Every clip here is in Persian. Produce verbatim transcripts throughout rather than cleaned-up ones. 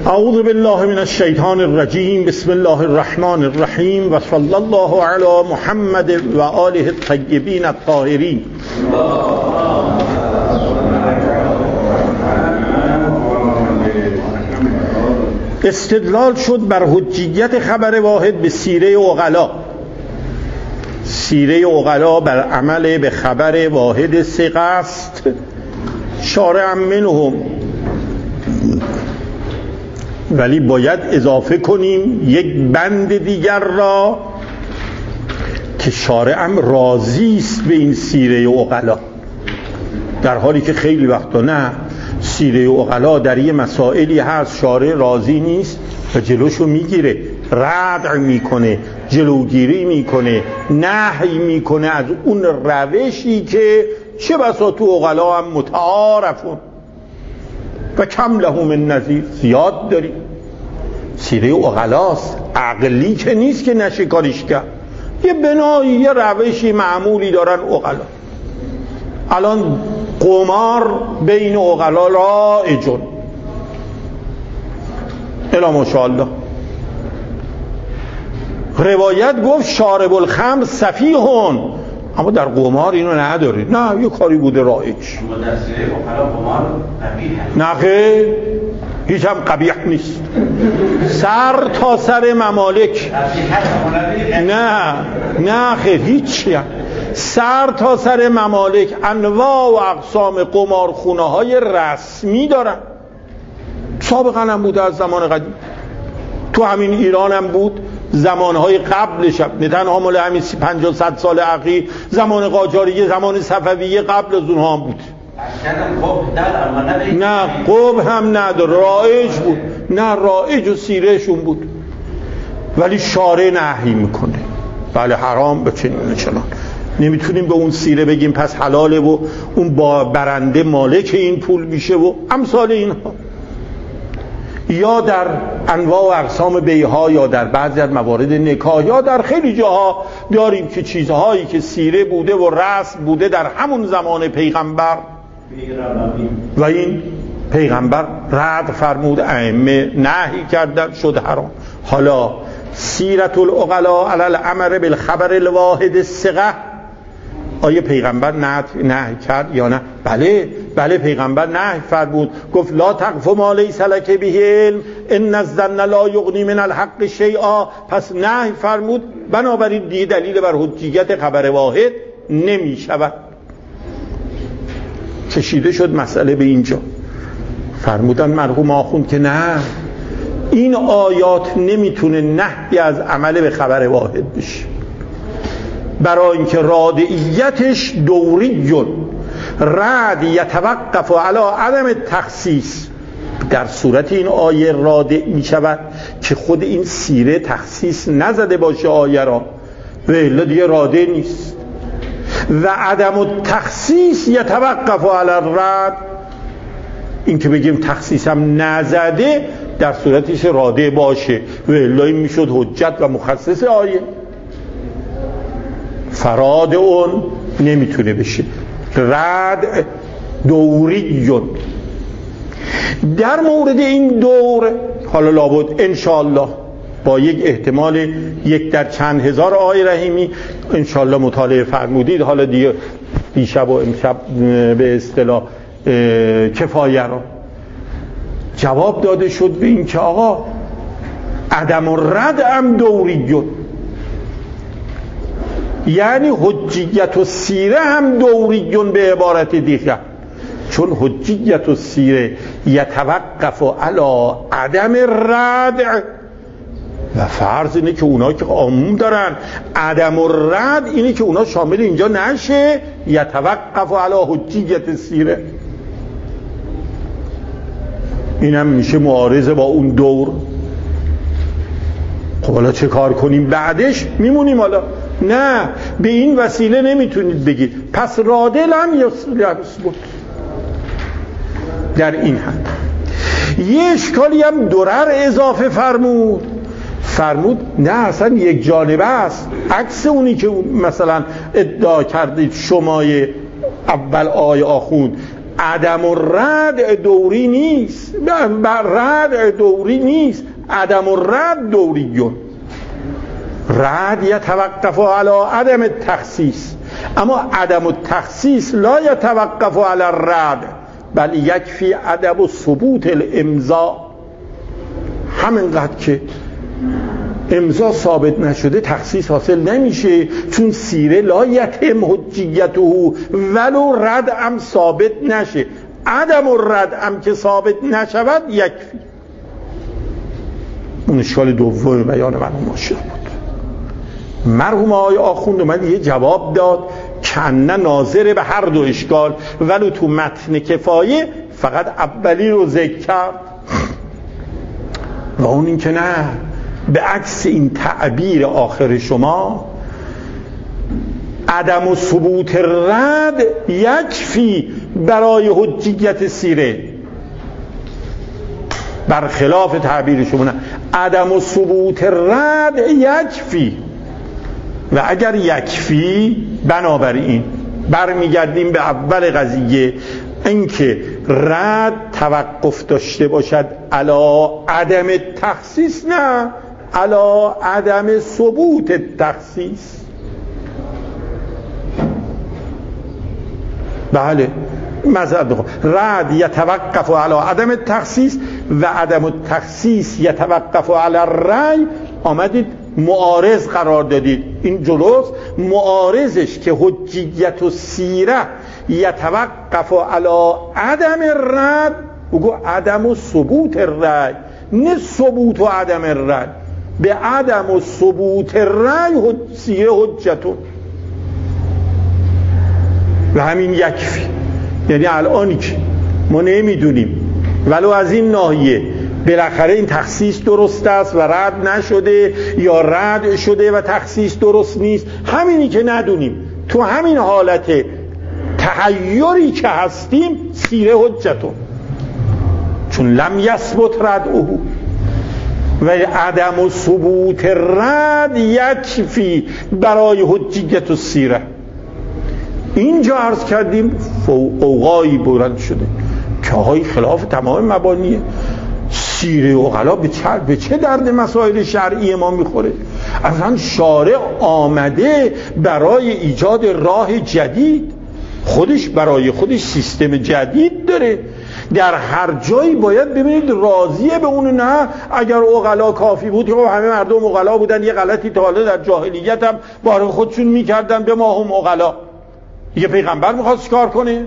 اعوذ بالله من الشیطان الرجیم. بسم الله الرحمن الرحیم و صلی الله علی محمد و آله الطیبین الطاهرین. استدلال شد بر حجیت خبر واحد به سیره عقلا. سیره عقلا بر عمل به خبر واحد ثقه است. شارع منهم، ولی باید اضافه کنیم یک بند دیگر را که شارعم راضی است به این سیره عقلا، در حالی که خیلی وقتا نه، سیره عقلا در یه مسائلی هست شارع راضی نیست و جلوشو میگیره، ردع میکنه، جلوگیری میکنه، نهی میکنه از اون روشی که چه بسا تو عقلا هم متعارفون و کم له من نظیر. زیاد داریم. سیره عقلاست، عقلی که نیست که نشه کاریش کرد. یه بنایی، یه روشی معمولی دارن عقلا. الان قمار بین عقلا رایجون الا ماشاءالله. روایت گفت شارب الخمر سفیهون، اما در قمار اینو ندارید. نه، یه کاری بوده رایج. اما در سیره عقلا قمار قبیح هست. نه خیر، هیچ هم قبیح نیست. سر تا سر ممالک، نه نه خیر، هیچی هم. سر تا سر ممالک انواع و اقسام قمارخونه های رسمی دارن. سابقا هم بوده، از زمان قدیم. تو همین ایران هم بود، زمانهای قبلش هم، نه تنها مال همین پنجاه صد سال اخیر، زمان قاجاریه، زمان صفویه، قبل از اونها هم بود. نه قب هم نداره، رایج بود. نه رایج و سیرهشون بود، ولی شارع نهی میکنه. بله حرام بچنین چنان. نمیتونیم به اون سیره بگیم پس حلاله و اون با برنده مالک این پول میشه و امثال اینها. یا در انواع و اقسام بیع‌ها، یا در بعضی از موارد نکاح، یا در خیلی جاها داریم که چیزهایی که سیره بوده و رسم بوده در همون زمان پیغمبر و این پیغمبر رد فرمود، ائمه نهی کردن، شد حرام. حالا سیرت العقلا علی الامر بالخبر الواحد الثقه، آیا پیغمبر نهی کرد یا نه؟ بله بله پیغمبر نهی فرمود، گفت لا تقف ما لیس لک به علم ان الظن لا یغنی من الحق شیئا. پس نهی فرمود، بنابراین دیگه دلیل بر حجیت خبر واحد نمی شود. کشیده شد مسئله به اینجا. فرمودن مرحوم آخوند که نه، این آیات نمیتونه نهی از عمل به خبر واحد بشه، برای اینکه رادعیتش دوریون، رد یتوقف علی عدم تخصیص. در صورت این آیه رادع می شود که خود این سیره تخصیص نزده باشه آیه را، و الا دیگه رادع نیست. و عدم التخصیص یتوقف علی الرد، این که بگیم تخصیصم نزده در صورتش رادع باشه، و الا این میشد حجت و مخصص آیه. فراد اون نمیتونه بشه. رد دوریون. در مورد این دور حالا لابد انشاءالله با یک احتمال یک در چند هزار آیه رحیمی انشاءالله مطالعه فرمودید. حالا دیگه دیشب و امشب به اصطلاح کفایه را جواب داده شد به این که آقا عدم الرد هم دوریون، یعنی حجیت و سیره هم دوریون به عبارت دیگه، چون حجیت و سیره یتوقف علی عدم الرد، و فرض اینه که اونا که عموم دارن عدم الرد اینه که اونا شامل اینجا نشه، یتوقف علی حجیت سیره. اینم میشه معارضه با اون دور. خب حالا چه کار کنیم بعدش؟ میمونیم حالا. نه، به این وسیله نمیتونید بگید پس رادل هم یثبت. در این حد یه اشکالی هم درر اضافه فرمود. فرمود نه اصلا یک جانبه است، عکس اونی که مثلا ادعا کردید شمای اول آیه آخوند عدم و رد دوری نیست، رد دوری نیست، عدم و رد دوریون. رد یتوقف علی عدم التخصیص، اما عدم التخصیص لا یتوقف علی الرد بل یکفی عدم ثبوت الامضا. همینقدر که امضا ثابت نشده تخصیص حاصل نمیشه، چون سیره لا یتم حجیته ولو رد هم ثابت نشه. عدم الرد هم که ثابت نشود یکفی. اون اشکال دوم بیان مرحوم عاشق بود. مرحوم آقای آخوند اومد یه جواب داد کنه ناظر به هر دو اشکال، ولو تو متن کفایه فقط اولی رو ذکر کرد و اون این که نه، به عکس این تعبیر آخر شما عدم و ثبوت رد یکفی برای حجیت سیره، برخلاف تعبیر شما نه، عدم و ثبوت رد یکفی. و اگر یکفی بنابراین برمیگردیم به اول قضیه، اینکه رد توقف داشته باشد علا عدم تخصیص، نه علا عدم ثبوت تخصیص. بله مذهب بخون رد یتوقف علا عدم تخصیص و عدم التخصیص یتوقف علا الرأی. آمدید معارض قرار دادید، این جلوست. معارضش که حجیت و سیره یتوقف علا عدم الرد، بگو عدم و ثبوت الرأی، نه ثبوت و عدم الرد. به عدم و ثبوت الرأی سیره حجتون و همین یکفی. یعنی الانی که ما نمیدونیم ولو از این ناحیه بالاخره این تخصیص درست است و رد نشده یا رد شده و تخصیص درست نیست، همینی که ندونیم، تو همین حالت تحیری که هستیم سیره حجتون، چون لم یثبت ردعه و عدم و ثبوت رد یکفی برای حجیت السیره. اینجا عرض کردیم فوقایی بلند شده که های خلاف تمام مبانیه. سیره عقلا به چه به چه درد مسائل شرعی ما میخوره؟ اصلا شارع آمده برای ایجاد راه جدید، خودش برای خودش سیستم جدید داره. در هر جایی باید ببینید راضیه به اون، نه اگر عقلا کافی بود، خب همه مردم عقلا بودن، یه غلطی تا حالا در جاهلیت هم باره خودشون میکردن، به ما هم عقلا. یه پیغمبر میخواد چیکار کنه؟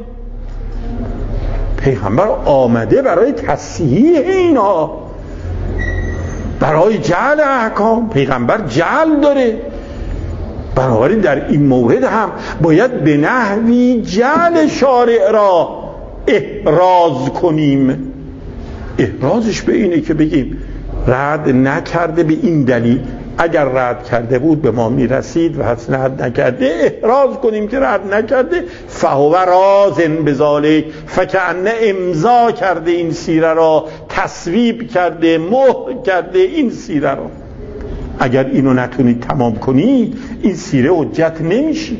پیغمبر آمده برای تصحیح اینا، برای جعل احکام. پیغمبر جعل داره، بنابراین در این مورد هم باید به نحوی جعل شارع را احراز کنیم. احرازش به اینه که بگیم رد نکرده به این دلیل، اگر رد کرده بود به ما میرسید و حسن رد نکرده احراز کنیم که رد نکرده. فهو رازن بذالک، فکأنه امضا کرده این سیره را، تصویب کرده، مهر کرده این سیره را. اگر اینو نتونید تمام کنید این سیره حجت نمیشه.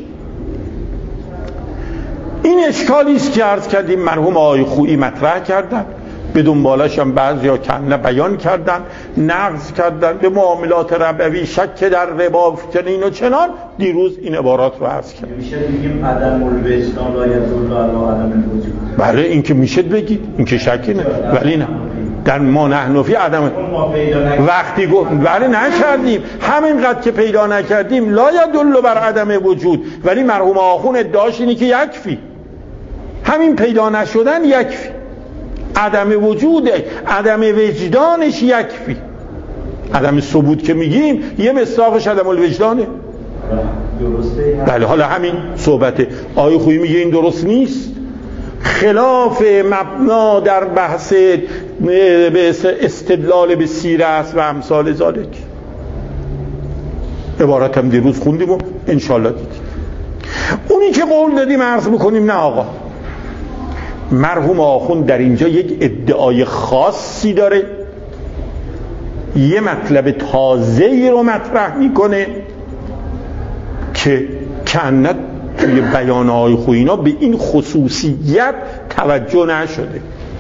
این اشکالی است که عرض کردیم مرحوم آقای خویی مطرح کردن، به دنبالش هم بعضیا کنه بیان کردن، نقض کردن به معاملات ربوی، شک در ربا، چنین و چنان. دیروز این عبارات رو عرض کردم. میشه بگیم عدم الوجدان لا یدل علی عدم الوجود. بله این که میشه بگید، این که شکی نه، ولی نه در ما نحنفی عدم وقتی گفت بله نکردیم، همینقدر که پیدا نکردیم لا یدل بر عدم وجود. ولی مرحوم آخون ادعاش اینه که یکفی، همین پیدا نشدن یکفی، عدم وجود عدم وجدانش یکفی. عدم ثبوت که میگیم یه مصداقش عدم الوجدانه. درسته. بله حالا همین صحبته. آقای خویی میگه این درست نیست، خلاف مبنا در بحث به استدلال به سیره است و امثال ذالک. عبارت هم دیروز خوندیم و انشالله دیدیم. اونی که قول دادیم عرض بکنیم نه آقا، مرحوم آخوند در اینجا یک ادعای خاصی داره، یه مطلب تازه‌ای رو مطرح میکنه که کنت توی بیانهای خویی اینا به این خصوصیت توجه نشده.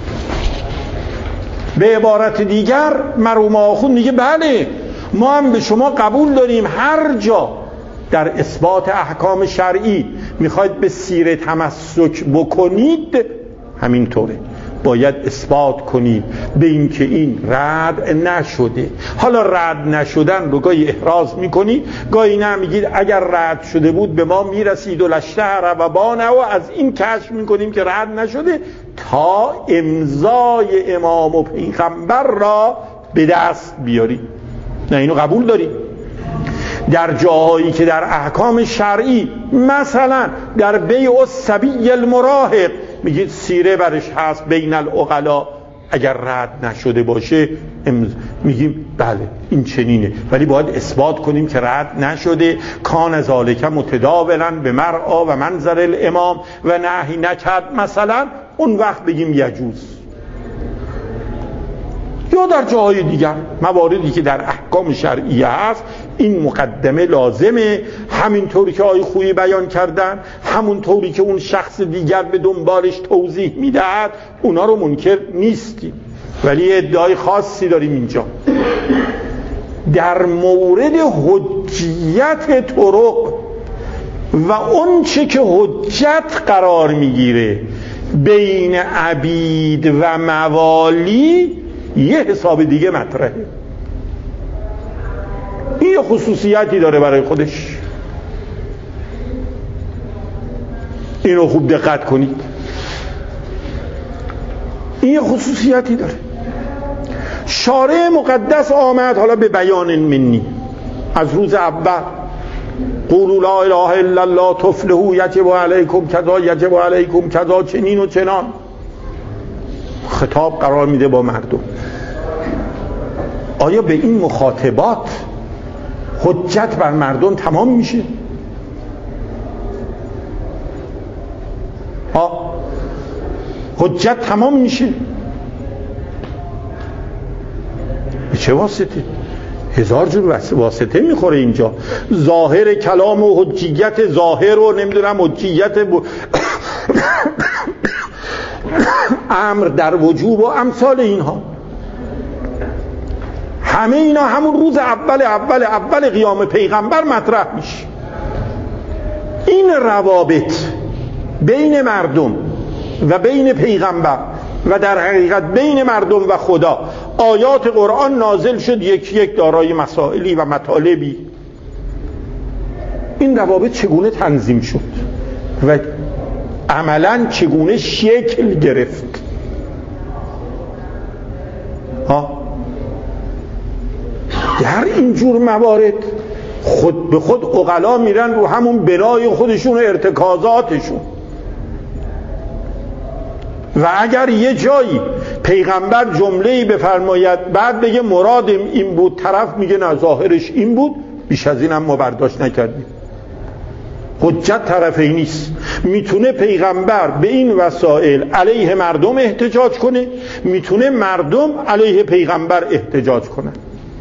به عبارت دیگر مرحوم آخوند میگه بله ما هم به شما قبول داریم هر جا در اثبات احکام شرعی میخواید به سیره تمسک بکنید همینطوره، باید اثبات کنید به این که این رد نشده. حالا رد نشدن رو گاهی احراز میکنید، گاهی نه میگید اگر رد شده بود به ما میرسید و لشتهر و بانه و از این کشف میکنیم که رد نشده تا امضای امام و پیغمبر را به دست بیارید. نه اینو قبول دارید. در جاهایی که در احکام شرعی مثلا در بیع الصبی المراهق میگید سیره برش هست بین العقلا، اگر رد نشده باشه میگیم بله این چنینه، ولی باید اثبات کنیم که رد نشده. کان ذالک متداولا به مرعا و منظر الامام و نهی نکرد مثلا، اون وقت بگیم یجوز. یا در جاهای دیگر مواردی که در احکام شرعیه هست این مقدمه لازمه، همینطوری که آقای خویی بیان کردن، همونطوری که اون شخص دیگر به دنبالش توضیح میدهد، اونا رو منکر نیستیم. ولی ادعای خاصی داریم اینجا در مورد حجیت طرق و اون چه که حجت قرار میگیره بین عبید و موالی یه حساب دیگه مطرحه. این یه خصوصیتی داره برای خودش، اینو خوب دقت کنید. این یه خصوصیتی داره. شارع مقدس آمد حالا به بیان منی از روز اول قولوا لا اله الا الله تفلحوا یجب علیکم کذا یجب علیکم کذا چنین و چنان خطاب قرار میده با مردم. آیا به این مخاطبات حجت بر مردم تمام میشه؟ ها حجت تمام میشه؟ به چه واسطه؟ هزار جور واسطه میخوره اینجا. ظاهر کلام و حجیت ظاهر و نمیدونم حجیت ب... امر در وجوب و امثال اینها، همه اینا همون روز اول اول اول قیام پیغمبر مطرح میشه. این روابط بین مردم و بین پیغمبر و در حقیقت بین مردم و خدا، آیات قرآن نازل شد یک یک دارای مسائلی و مطالبی. این روابط چگونه تنظیم شد و عملاً چگونه شکل گرفت؟ ها در اینجور موارد خود به خود عقلا میرن رو همون بنای خودشون و ارتکازاتشون. و اگر یه جایی پیغمبر جمله‌ای بفرماید بعد بگه مرادم این بود، طرف میگه نه ظاهرش این بود، بیش از این هم ما برداشت نکردیم. حجت طرفی نیست. میتونه پیغمبر به این وسائل علیه مردم احتجاج کنه، میتونه مردم علیه پیغمبر احتجاج کنه.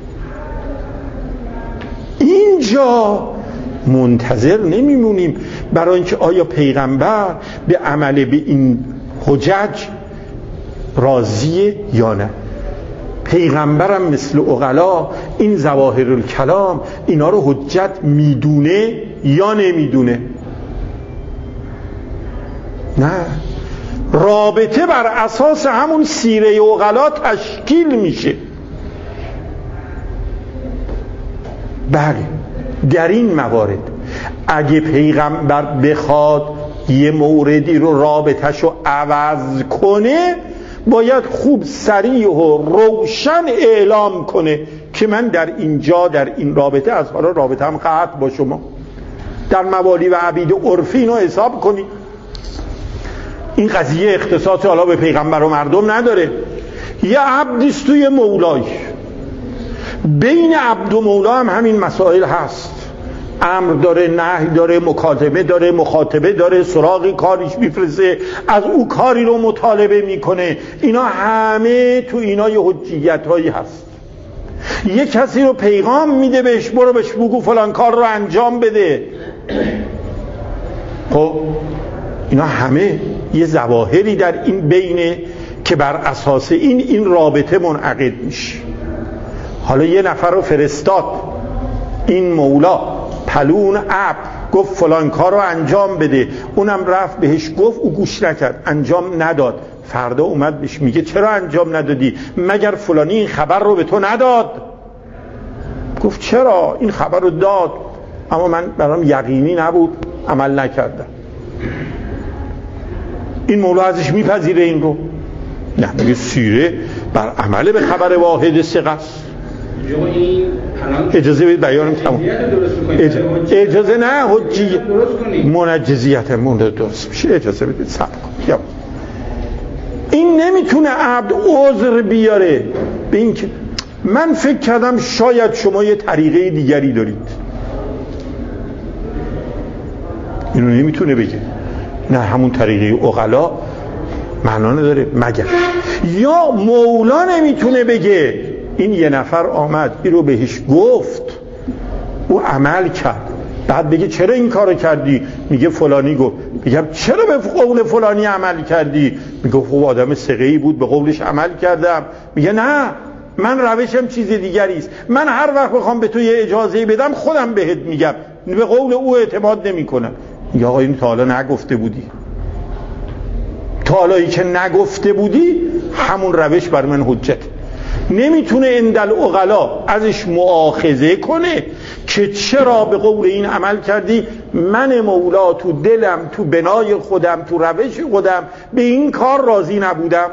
اینجا منتظر نمیمونیم برای اینکه آیا پیغمبر به عمل به این حجج راضیه یا نه. پیغمبرم مثل عقلا این ظواهر الکلام اینا رو حجت میدونه یا نمیدونه؟ نه، رابطه بر اساس همون سیره عقلا تشکیل میشه. بله در این موارد اگه پیغمبر بخواد یه موردی رو رابطه‌شو عوض کنه باید خوب صریح و روشن اعلام کنه که من در اینجا در این رابطه از حالا رابطه هم قطع با شما. در موالی و عبید عرفی اینو حساب کنی. این قضیه اختصاص حالا به پیغمبر و مردم نداره. یه عبدیست توی مولای، بین عبد و مولا هم همین مسائل هست. امر داره، نهی داره، مکاتبه داره، مخاطبه داره، سراغی کاریش میفرسته، از او کاری رو مطالبه میکنه. اینا همه تو اینا یه حجیت هایی هست. یه کسی رو پیغام میده بهش برو بهش بگو فلان کار رو انجام بده، خب اینا همه یه ظواهری در این بینه که بر اساس این این رابطه منعقد میشه. حالا یه نفر رو فرستاد این مولا پلون عبد، گفت فلان کار رو انجام بده، اونم رفت بهش گفت، او گوش نکرد، انجام نداد. فردا اومد بهش میگه چرا انجام ندادی؟ مگر فلانی این خبر رو به تو نداد؟ گفت چرا؟ این خبر رو داد اما من برام یقینی نبود، عمل نکردم. این مولا ازش میپذیره این رو؟ نه، میگه سیره بر عمل به خبر واحد ثقه است. اجازه بدید بیانم تمام. اجازه نه حجیت منجزیت مونده درست میشه. اجازه بدید صبر کن. این نمیتونه عبد عذر بیاره به این که من فکر کردم شاید شما یه طریقه دیگری دارید. اینو نمیتونه بگه. نه، همون طریقه عقلا معنا نداره مگر. یا مولا نمیتونه بگه این یه نفر آمد این رو بهش گفت، او عمل کرد، بعد بگه چرا این کارو کردی؟ میگه فلانی گفت. میگم چرا به قول فلانی عمل کردی؟ میگه خب آدم ثقه‌ای بود به قولش عمل کردم. میگه نه، من روشم چیز دیگری است. من هر وقت بخوام به تو یه اجازه بدم خودم بهت میگم، به قول او اعتماد نمیکنم. میگه آقا این تا حالا نگفته بودی، تا حالایی که نگفته بودی همون روش بر من حجت. نمیتونه اندل عقلا ازش مؤاخذه کنه که چرا به قول این عمل کردی. من مولا تو دلم، تو بنای خودم، تو روش خودم به این کار راضی نبودم.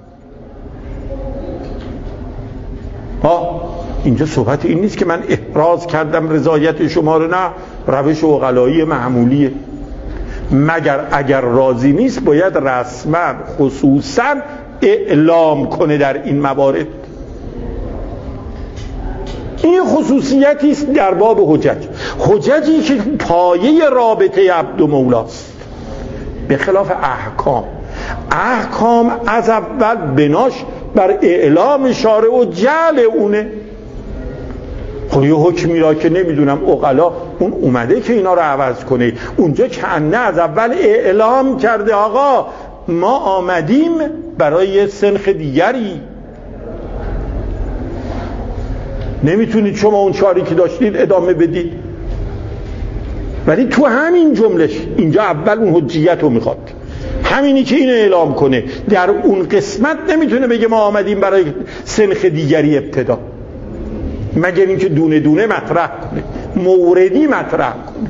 ها اینجا صحبت این نیست که من احراز کردم رضایت شما رو، نه، روش عقلایی معمولیه. مگر اگر راضی نیست باید رسما خصوصا اعلام کنه در این موارد. این خصوصیتی است در باب حجج. حججی که پایه رابطه عبد و مولاست، به خلاف احکام. احکام از اول بناش بر اعلام شارع و جعل اونه. خب یه حکمی را که نمیدونم عقلا اون اومده که اینا رو عوض کنه، اونجا کنه از اول اعلام کرده آقا ما آمدیم برای سنخ دیگری، نمیتونید شما اون چاری که داشتید ادامه بدید. ولی تو همین جملش اینجا اول اون حجیت رو میخواد، همینی که اینو اعلام کنه. در اون قسمت نمیتونه بگه ما آمدیم برای سنخ دیگری ابتدا، مگر اینکه دونه دونه مطرح کنه، موردی مطرح کنه.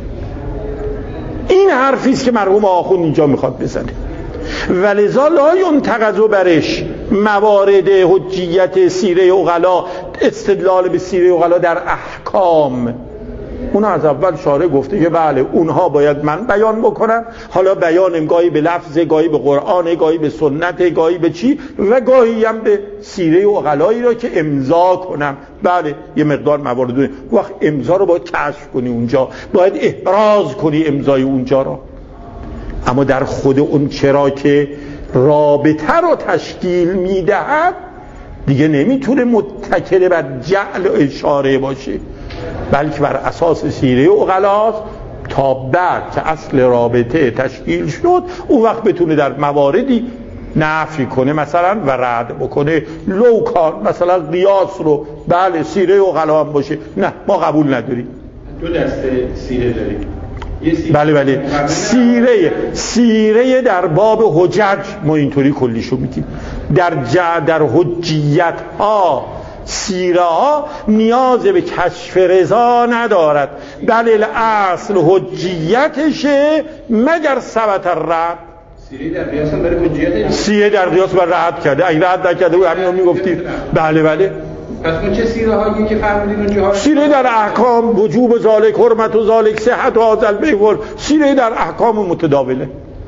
این حرفیست که مرحوم آخوند اینجا میخواد بزنه. ولذا لا ینتقض برش موارد حجیت سیره عقلا، استدلال به سیره عقلا در احکام. اون از اول شارع گفته که بله اونها باید من بیان بکنم. حالا بیانم گاهی به لفظ، گاهی به قرآن، گاهی به سنت، گاهی به چی، و گاهی هم به سیره عقلایی را که امضا کنم. بله یه مقدار موارد. وقت امضا رو باید کشف کنی، اونجا باید احراز کنی امضای اونجا را. اما در خود اون چرا که رابطه رو تشکیل میدهد دیگه نمیتونه متکل بر جعل و اشاره باشه، بلکه بر اساس سیره عقلاست تا بعد که اصل رابطه تشکیل شد اون وقت بتونه در مواردی نفی کنه مثلا و رد بکنه. لوکان مثلا قیاس رو بله سیره عقلا هم باشه، نه ما قبول نداریم. دو دسته سیره داریم. بله بله سیره سیره در باب حجج ما اینطوری کلیشو میگیم. در جع در حجیت ها سیره ها نیاز به کشف رضا ندارد، بله اصل حجیتشه مگر ثبت الرد. سیره در قیاس هم برای حجیت سیره در قیاس بر رد کرده، اگه رد نکرده بود همین رو میگفتید. بله بله پس اون چه سیره هایی که فرمودید اونجا؟ سیره در احکام، وجوب ذالک، حرمت و ذالک، صحت و هذا البیع، سیره در احکام متداوله.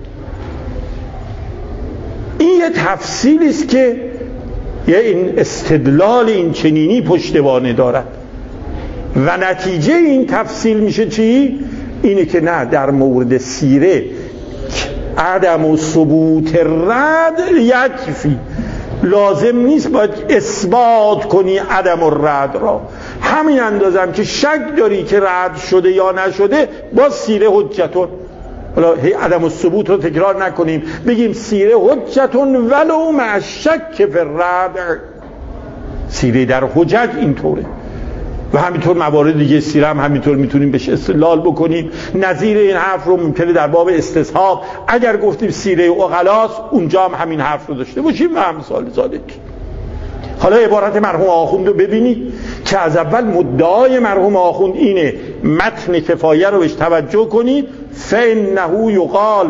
این یه تفصیلی است که یه این استدلال این چنینی پشتوانه دارد و نتیجه این تفصیل میشه چی؟ اینه که نه، در مورد سیره عدم و ثبوت رد یکفی، لازم نیست باید اثبات کنی عدم الرد را. همین اندازم که شک داری که رد شده یا نشده با سیره حجتون. حالا هی عدم الثبوت رو تکرار نکنیم، بگیم سیره حجتون ولو مع شک فی الرد. سیره در حجج اینطوره و همینطور موارد دیگه سیره هم همینطور میتونیم بهش استدلال بکنیم. نظیر این حرف رو ممکنه در باب استصحاب اگر گفتیم سیره عقلاست اونجا هم همین حرف رو داشته باشیم و امثال ذالک. حالا عبارت مرحوم آخوند رو ببینید که از اول مدعای مرحوم آخوند اینه، متن کفایه رو بهش توجه کنید. فإنه یقال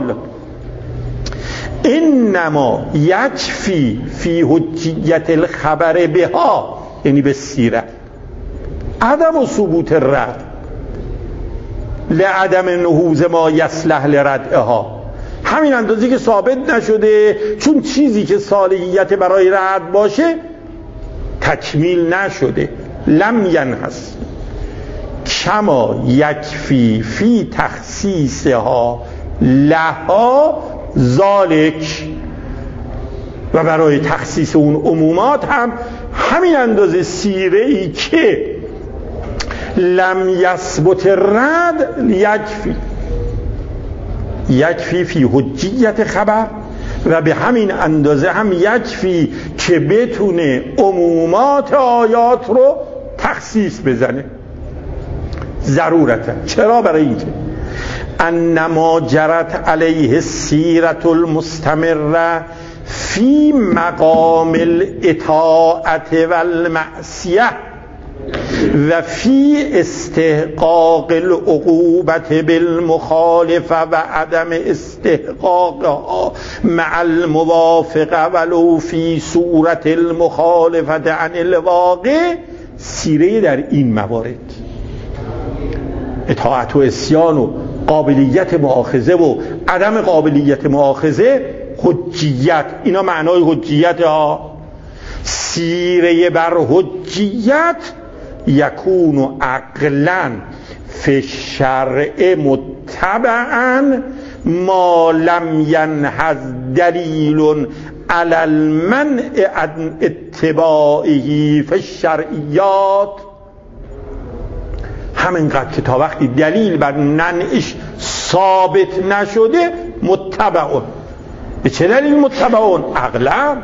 انما یکفی فی حجیت الخبر بها، یعنی به سیره، عدم و ثبوت رد لعدم نهوض ما یصلح لردها. همین اندازی که ثابت نشده، چون چیزی که صالحیت برای رد باشه تکمیل نشده. لم ینحص کما یکفی فی تخصیصها لها ذالک، و برای تخصیص اون عمومات هم همین اندازه سیره ای که لم یثبت رد یکفی یکفی فی حجیت خبر، و به همین اندازه هم یکفی که بتونه عمومات آیات رو تخصیص بزنه. ضرورتا. چرا؟ برای اینکه انما جرت علیه السیرة المستمره فی مقام الاطاعت والمعصیه و فی استحقاق العقوبت بالمخالفه و عدم استحقاقها مع الموافقه ولو فی صورت المخالفه عن الواقع. سیره در این موارد اطاعت و عصیان و قابلیت مؤاخذه و عدم قابلیت مؤاخذه، حجیت، اینا معنای حجیت ها. سیره بر حجیت یکون عقلا فی الشرع متبعا ما لم ینحز دلیل علی المنع عن اتباعه فی الشرعیات. همینقدر که تا وقتی دلیل بر منعش ثابت نشده متبعون. به چه دلیل متبعون؟ عقلا.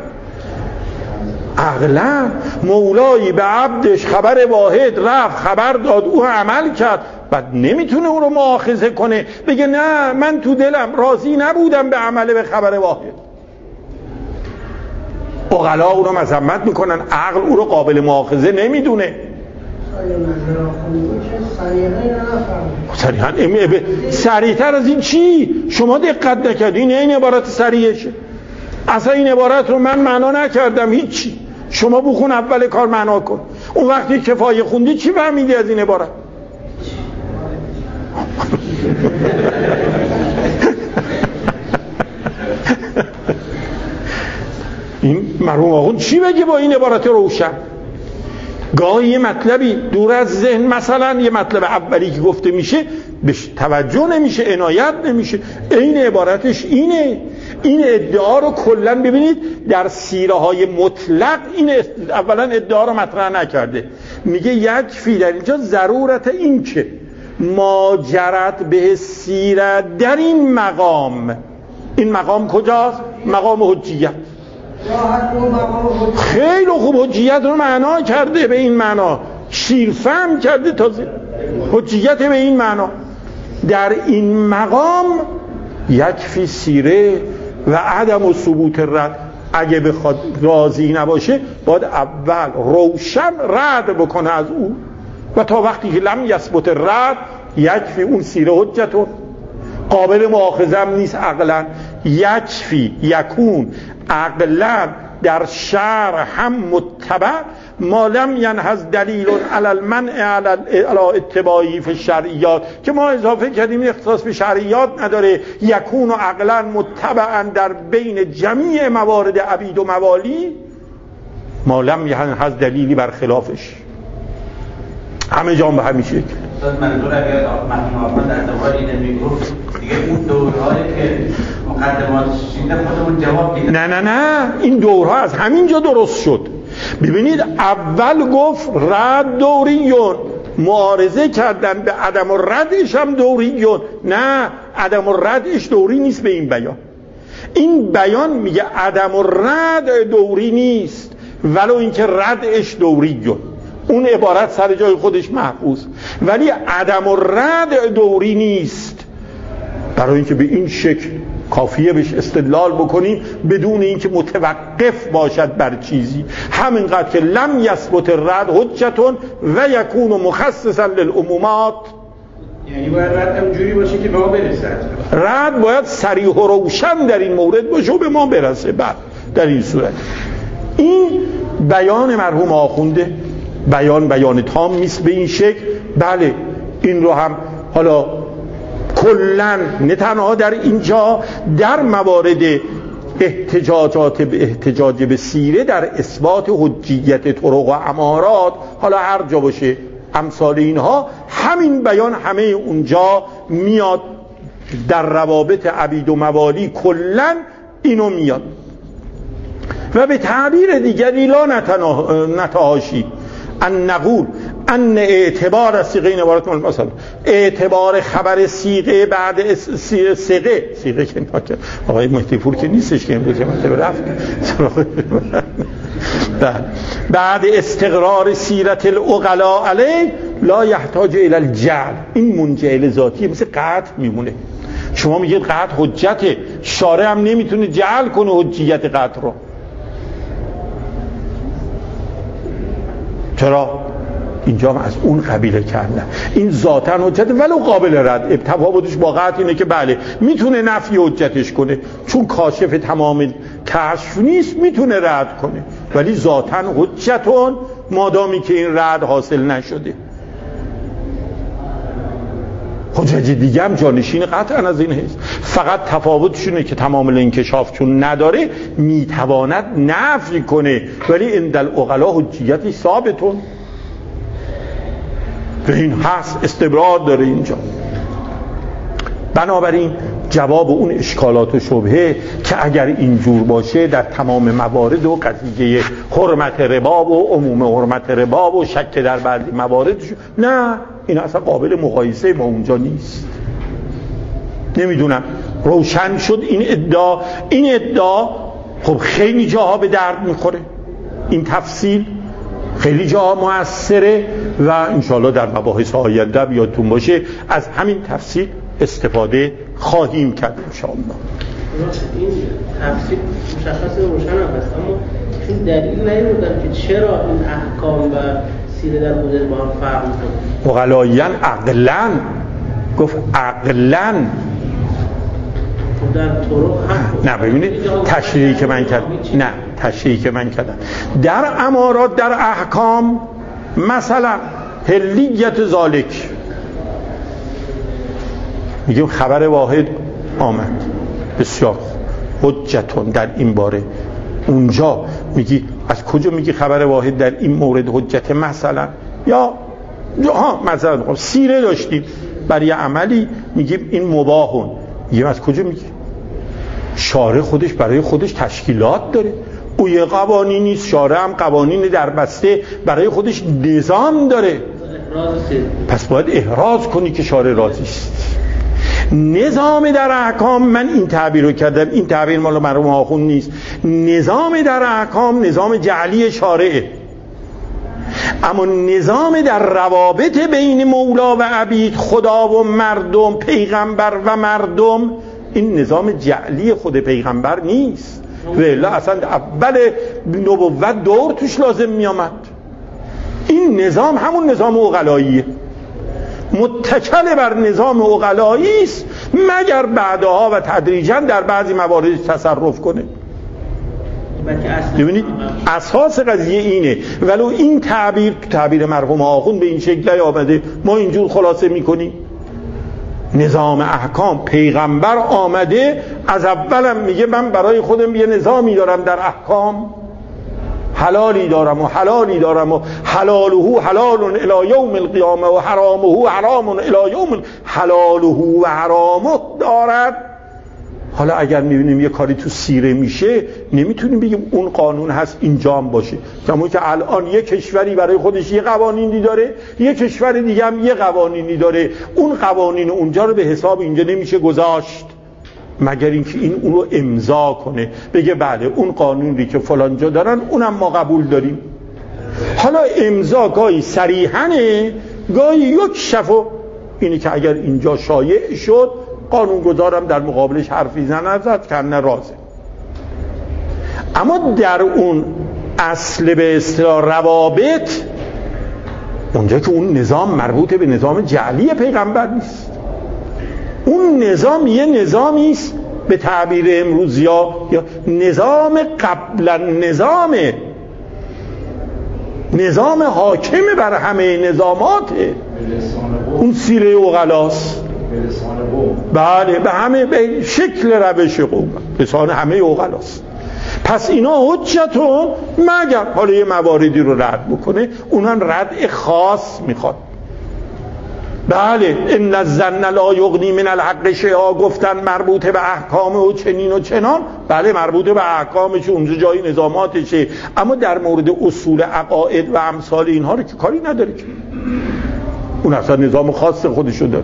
عقلا مولایی به عبدش خبر واحد رفت خبر داد، او عمل کرد، بعد نمیتونه او رو مؤاخذه کنه بگه نه من تو دلم راضی نبودم به عمل به خبر واحد. عقلا او رو مذمت میکنن، عقل او رو قابل مؤاخذه نمیدونه. صریحاً صریح‌تر از این چی؟ شما دقت نکردین این عبارت صریحشه. اصلا این عبارت رو من معنا نکردم هیچی. شما بخون اول کار معنا کن. اون وقتی کفایه خوندی چی فهمیدی از این عبارت؟ این مرحوم آخوند چی بگه با این عبارت روشن؟ گاهی یه مطلبی دور از ذهن، مثلا یه مطلب اولی که گفته میشه بهش توجه نمیشه، عنایت نمیشه. این عبارتش اینه. این ادعا رو کلا ببینید در سیره های مطلق این اولا ادعا رو مطرح نکرده، میگه یکفی در اینجا ضرورت این که ما جرت به سیره در این مقام. این مقام کجاست؟ مقام حجیت. خیلی خوب حجیت رو معنا کرده، به این معنا شیرفهم کرده تازه حجیت به این معنا. در این مقام یکفی سیره و عدم و ثبوت رد. اگه بخواد راضی نباشه باید اول روشن رد بکنه از او، و تا وقتی که لم یثبت رد یکفی اون سیره حجتون قابل مؤاخذه هم نیست عقلا. یکفی یکون عقلا در شرع هم متبع ما لم ینحز دلیل علی المنع علی اتباعی فی الشرعیات، که ما اضافه کردیم اختصاص به شرعیات نداره. یکون عقلا متبعا در بین جمیع موارد عبید و موالی ما لم ینحز دلیلی بر خلافش. همه جا به همین شکل. منظور اگر مرحوم آخوند در دوار اینه میگفت دیگه اون دورهایی که مقدمات شیده خودمون جواب دیده. نه نه نه این دورها از همین جا درست شد. ببینید اول گفت رد دوریون، معارضه کردن به عدم و ردش هم دوریون. نه عدم الردش دوری نیست به این بیان. این بیان میگه عدم الرد دوری نیست ولو اینکه ردش دوریه، اون عبارت سر جای خودش محفوظ، ولی عدم الرد دوری نیست. برای اینکه به این شکل کافیه بهش استدلال بکنیم بدون اینکه متوقف باشد بر چیزی، همینقدر که لم یثبت الرد حجتون و یکون مخصصا للعمومات. یعنی باید رد هم جوری باشه که به ما برسد. رد باید صریح و روشن در این مورد باشه و به ما برسه. بعد در این صورت این بیان مرحوم آخونده بیان بیان تام نیست به این شکل. بله این رو هم حالا کلن نه تنها در اینجا، در موارد احتجاجات به احتجاج به سیره در اثبات حجیت طرق و امارات، حالا هر جا باشه امثال اینها، همین بیان همه اونجا میاد. در روابط عبید و موالی کلن اینو میاد. و به تعبیر دیگری لا نتهاشی ان نقول ان اعتبار صیغه عبارت من مثلا اعتبار خبر صیغه بعد صیغه صیغه که ناکه آقای مهدی پور که نیستش که امروز مطلب رفت بعد استقرار سیرت العقلاء علی لا یحتاج الی الجعل. این منجعل ذاتیه، مثل قطع میمونه. شما میگید قطع حجته، شارع هم نمیتونه جعل کنه حجیت قطع رو. چرا؟ اینجا از اون قبیله کردن. این ذاتاً حجت ولو قابل رد. تفاوتش با قطع اینه که بله میتونه نفی حجتش کنه، چون کاشف تمام کشف نیست میتونه رد کنه، ولی ذاتاً حجتون مادامی که این رد حاصل نشده. حجج دیگه هم جانشین قطعاً از این هست، فقط تفاوتشونه که تمام الانکشاف چون نداره میتواند نفی کنه، ولی عند العقلاء حجیتی ثابتون به این هست، استبرار داره اینجا. بنابراین جواب اون اشکالات و شبهه که اگر اینجور باشه در تمام موارد و قضیه حرمت ربا و عموم حرمت ربا و شک در بعضی موارد، نه این اصلا قابل مقایسه با اونجا نیست. نمیدونم روشن شد این ادعا. این ادعا خب خیلی جاها به درد میخوره، این تفصیل خیلی جاها موثره و انشاءالله در مباحث آینده بیادتون باشه از همین تفصیل استفاده خواهیم کرد انشاءالله. این تفصیل مشخص روشن هم هست، اما چون دلیل نیاوردن که چرا این احکام و سیره در مورد با هم فرق میکنه. مغلایان عقلاً گفت عقلاً در طرق هم نه ببینید تشریحی که من کردم نه تشریحی که من کردم در امارات در احکام مثلا حلیت ذالک میگیم خبر واحد آمد بسیار حجتون در این باره. اونجا میگی از کجا میگی خبر واحد در این مورد حجت؟ مثلا یا ها مثلا سیره داشتیم برای عملی میگیم این مباهون، میگیم از کجا میگی؟ شارع خودش برای خودش تشکیلات داره، او یه قوانین نیست، شارع هم قوانین در بسته برای خودش نظام داره، پس باید احراز کنی که شارع راضی است. نظام در احکام، من این تعبیر رو کردم، این تعبیر مال مرحوم آخوند نیست، نظام در احکام نظام جعلی شارعه، اما نظام در روابط بین مولا و عبید، خدا و مردم، پیغمبر و مردم، این نظام جعلی خود پیغمبر نیست، ولی اصلا اول نبوت دور توش لازم می آمد. این نظام همون نظام عقلاییه، متکل بر نظام عقلایی است، مگر بعدها و تدریجا در بعضی موارد تصرف کنه. ببینید اساس قضیه اینه، ولو این تعبیر تعبیر مرحوم آخوند به این شکل آمده، ما اینجور خلاصه میکنیم نظام احکام پیغمبر آمده از اولم میگه من برای خودم یه نظامی دارم در احکام، حلالی دارم و حلالی دارم و حلاله حلال الی یوم القیامه و حرامه حرام الی یوم، حلاله و حرامه دارد حالا اگر میبینیم یه کاری تو سیره میشه نمیتونیم بگیم اون قانون هست اینجا هم باشه، کما که الان یه کشوری برای خودش یه قوانینی داره، یه کشور دیگه هم یه قوانینی داره، اون قوانین اونجا رو به حساب اینجا نمیشه گذاشت مگر اینکه این اون رو امضا کنه بگه بله اون قانونی که فلان جا دارن اونم ما قبول داریم. حالا امضا گاهی صریحاًه گاهی یک شفو، اینی که اگر اینجا شایع شد قانونگذارم در مقابلش حرفی نزد کنه رازه. اما در اون اصل به اصطلاح روابط، اونجا که اون نظام مربوط به نظام جعلی پیغمبر نیست، اون نظام یه نظامی است به تعبیر امروزی ها یا نظام قبل نظام نظام حاکم بر همه نظاماته، اون سیره اغلاست. بله به همه به شکل روش قوم لسان همه اغلاست. پس اینا حجتون مگر حالا یه مواردی رو رد بکنه، اونان رد خاص میخواد. بله ان الظن لا یغنی من الحق شیئا گفتن مربوطه به احکام و چنین و چنان، بله مربوطه به احکامش اونجا جای نظاماتشه، اما در مورد اصول عقاید و امثال اینها رو که کاری نداره که اون اصلا نظام خاص خودشو داره.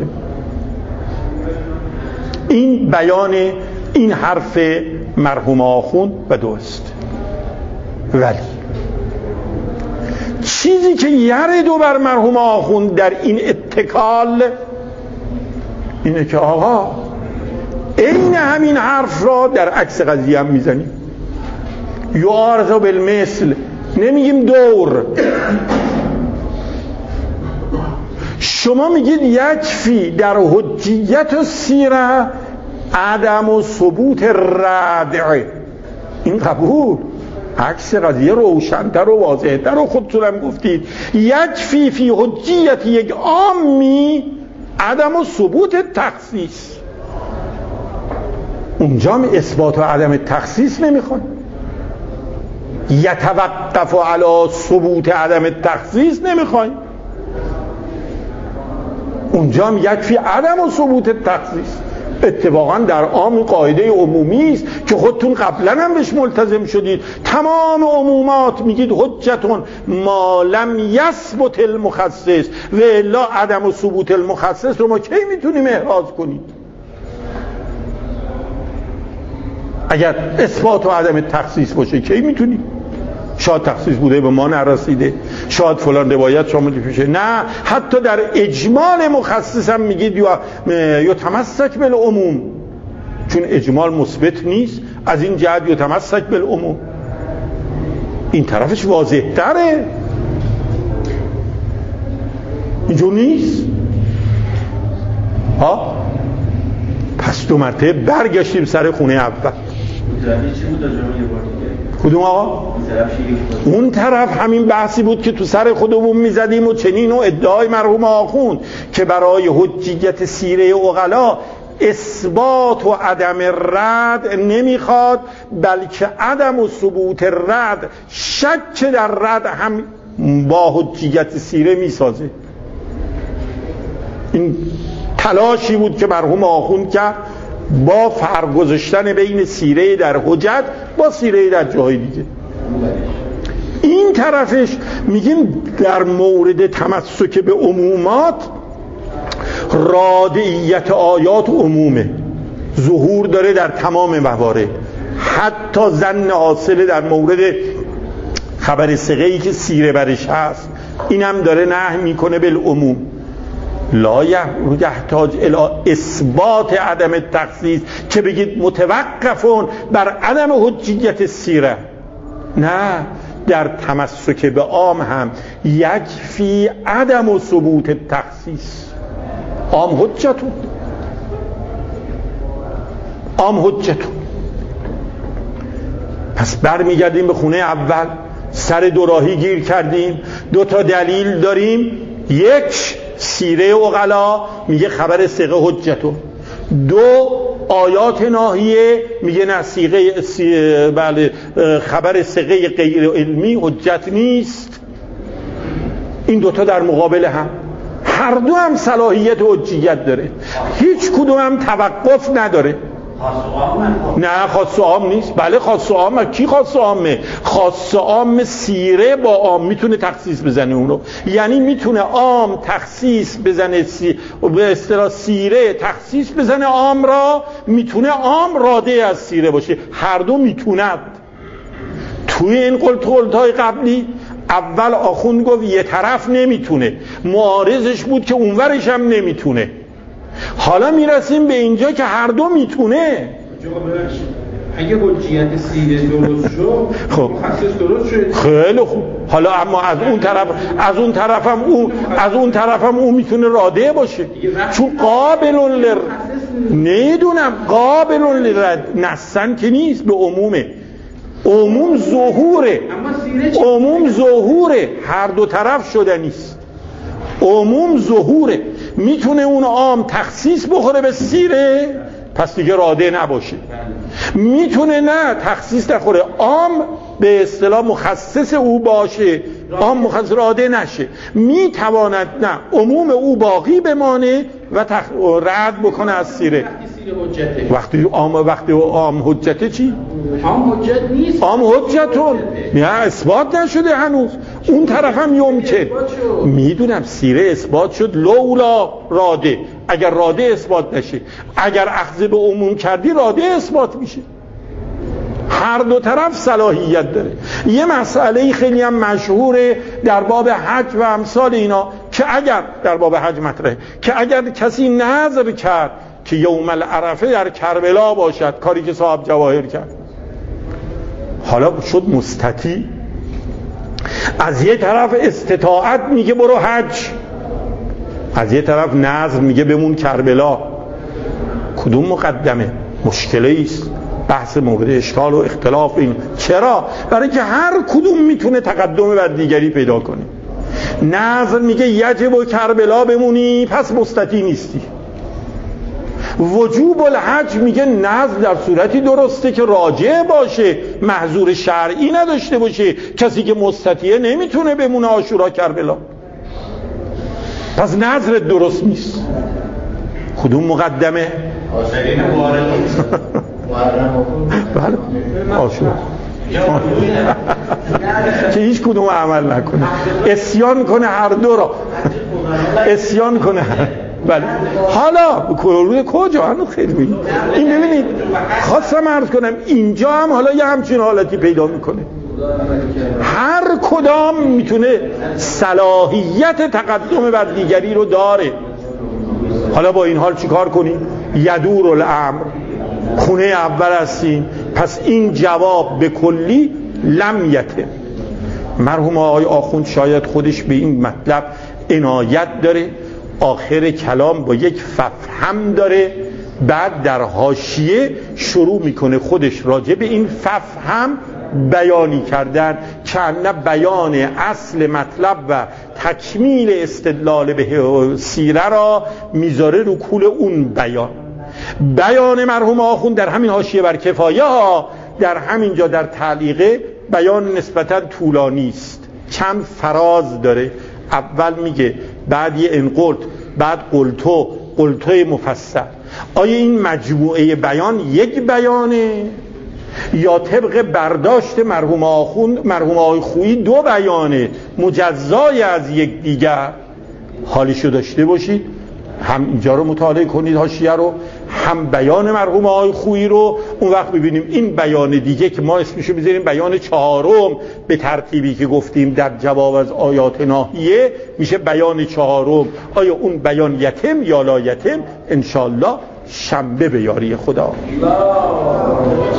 این بیان این حرف مرحوم آخوند و دوست. ولی چیزی که یردو بر مرحوم آخوند در این اتکال اینه که آقا این همین حرف را در عکس قضیه هم میزنیم، یعارض بالمثل، نمیگیم دور. شما میگید یکفی در حجیت و سیره عدم و ثبوت ردع، این قبول، عکس قضیه روشن‌تر و واضح‌تر و خودتون هم گفتید یکفی فی حجیت یک عامی عدم و ثبوت تخصیص. اونجا هم اثبات و عدم تخصیص نمیخوان، یتوقف علی ثبوت عدم تخصیص نمیخوان، اونجا هم یکفی عدم و ثبوت تخصیص. اتفاقا در عام قاعده عمومی است که خودتون قبلا هم بهش ملتزم شدید، تمام عمومات میگید حجتون ما لم یثبت المخصص و الا عدم و ثبوت المخصص رو ما کی میتونیم احراز کنیم؟ اگر اثبات و عدم تخصیص باشه کی میتونیم؟ شاید تخصیص بوده به ما نرسیده، شاید فلان روایت شما پیشه، نه حتی در اجمال مخصص هم میگید یا یا تمسک بالعموم، چون اجمال مثبت نیست از این جهت یا تمسک بالعموم. این طرفش واضح تره، اینجور نیست ها. پس دو مرتبه برگشتیم سر خونه اول. کدوم آقا؟ اون طرف همین بحثی بود که تو سر خودمون میزدیم و چنین و ادعای مرحوم آخوند که برای حجیت سیره عقلا اثبات و عدم رد نمیخواد، بلکه عدم و ثبوت رد شک در رد هم با حجیت سیره میسازه. این تلاشی بود که مرحوم آخوند کرد با فرق گذاشتن بین سیره در حجت با سیره در جای دیگه. این طرفش میگیم در مورد تمسک به عمومات رادعیت آیات عمومه، ظهور داره در تمام موارد، حتی ظن حاصله در مورد خبر ثقه‌ای که سیره برش هست اینم داره نهی میکنه بالعموم. لا یحتاج الی اثبات عدم تخصیص که بگید متوقفون بر عدم حجیت سیره، نه در تمسک به عام هم یکفی عدم و ثبوت تخصیص. عام حجتون، عام حجتون. پس برمیگردیم به خونه اول، سر دوراهی گیر کردیم، دو تا دلیل داریم، یک سیره عقلا میگه خبر ثقه حجتون، دو آیات ناهیه میگه نه سیغه سی... بله خبر ثقه غیر علمی حجت نیست. این دوتا در مقابل هم، هر دو هم صلاحیت حجیت داره، هیچ کدوم هم توقف نداره. خاص و عام. نه خاص و عام نیست. بله خاص و عامه. کی خاص و عامه؟ خاص و عام سیره با عام میتونه تخصیص بزنه اونو. یعنی میتونه عام تخصیص بزنه سی... به اصطلاح سیره تخصیص بزنه عام را، میتونه عام راده از سیره باشه. هر دو میتوند. توی این قلت قلت‌های قبلی اول آخوند گفت یه طرف نمیتونه، معارضش بود که اونورش هم نمیتونه. حالا میرسیم به اینجا که هر دو میتونه. اگه حجیت سیره درست شد خب مخصص درست شد خیلی خوب. حالا اما از اون طرف از اون طرفم اون از اون طرفم اون میتونه راده باشه، چون قابل لر نمیدونم قابل لر نصن که نیست، به عمومه. عموم ظهوره، عموم ظهوره، هر دو طرف شده نیست. عموم ظهوره، میتونه اون عام تخصیص بخوره به سیره پس دیگه راده نباشه، میتونه نه تخصیص نخوره عام به اصطلاح مخصص او باشه، عام مخصص راده نشه، میتواند نه عموم او باقی بمانه و تخ... رد بکنه از سیره. وقتی عام وقتی عام حجته چی؟ عام حجت نیست. عام حجتون نه اثبات نشده هنوز. اون طرف هم یمکن. میدونم سیره اثبات شد لولا راده، اگر راده اثبات نشه، اگر اخذ به عموم کردی راده اثبات میشه. هر دو طرف صلاحیت داره. یه مسئله خیلی هم مشهوره در باب حج و امثال اینا که اگر در باب حج مطرحه که اگر کسی نظر کرد که یوم العرفه در کربلا باشد، کاری که صاحب جواهر کرد، حالا شد مستطیع. از یه طرف استطاعت میگه برو حج، از یه طرف نظر میگه بمون کربلا. کدوم مقدمه؟ مشکلی است، بحث مورد اشکال و اختلاف. این چرا؟ برای که هر کدوم میتونه تقدم بر دیگری پیدا کنه. نظر میگه یجب و کربلا بمونی پس مستطیع نیستی. وجوب الحج میگه نظر در صورتی درسته که راجع باشه، محظور شرعی نداشته باشه. کسی که مستطیعه نمیتونه بمونه عاشورا کربلا، پس نظر درست نیست. کدوم مقدمه؟ آسرین بله عاشورا که هیچ کدوم عمل نکنه، اسیان کنه هر دو را، اسیان کنه. بله حالا کورود کجا هنوز خیلی بید. این ببینید خواستم عرض کنم اینجا هم حالا یه همچین حالتی پیدا میکنه. هر کدام میتونه صلاحیت تقدم بر دیگری رو داره. حالا با این حال چیکار کنیم؟ یدور الامر، خونه اول هستیم، پس این جواب به کلی لم یته. مرحوم آقای آخوند شاید خودش به این مطلب عنایت داره، آخر کلام با یک ففهم داره، بعد در حاشیه شروع میکنه خودش راجع به این ففهم بیانی کردن که نه بیان اصل مطلب و تکمیل استدلال به سیره را میذاره رو کول اون بیان. بیان مرحوم آخوند در همین حاشیه بر کفایه ها در همین جا در تعلیقه بیان نسبتا طولانی است، چند فراز داره. اول میگه، بعد یه انقلت، بعد قلتو قلتوی مفصل. آیا این مجموعه بیان یک بیانه یا طبق برداشت مرحوم آخوند مرحوم آقای خویی دو بیانه مجزای از یک دیگر؟ حالیشو داشته باشید، هم اینجا رو مطالعه کنید حاشیه رو، هم بیان مرحوم آقای خویی رو. اون وقت ببینیم این بیان دیگه که ما اسمشو میذاریم بیان چهارم به ترتیبی که گفتیم در جواب از آیات ناهیه میشه بیان چهارم. آیا اون بیان یتم یا لا یتم؟ انشالله شنبه به یاری خدا.